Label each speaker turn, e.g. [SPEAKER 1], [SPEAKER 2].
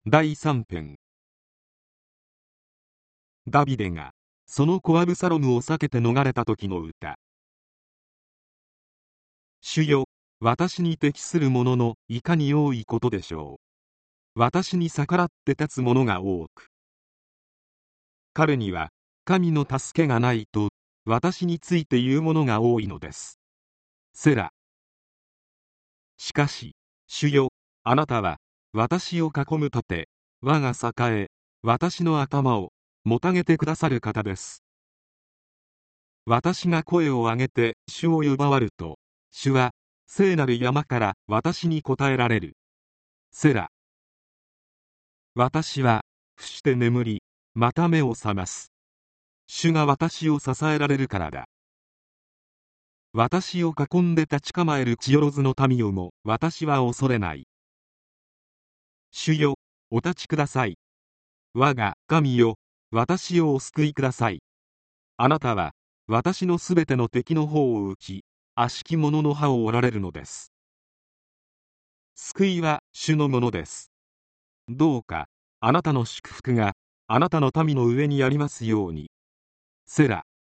[SPEAKER 1] 第3編。ダビデがその子アブサロムを避けて逃れた時の歌。主よ、私に適する者のいかに多いことでしょう。私に逆らって立つ者が多く、彼には神の助けがないと私について言う者が多いのです。セラ。しかし主よ、あなたは私を囲む盾、我が栄え、私の頭をもたげてくださる方です。私が声を上げて主を呼ばわると、主は聖なる山から私に答えられる。セラ。私は伏して眠り、また目を覚ます。主が私を支えられるからだ。私を囲んで立ち構える千万の民をも私は恐れない。主よ、お立ちください。我が神よ、私をお救いください。あなたは私のすべての敵の方を打ち、悪しき者の歯を折られるのです。救いは主のものです。どうかあなたの祝福があなたの民の上にありますように。セラ。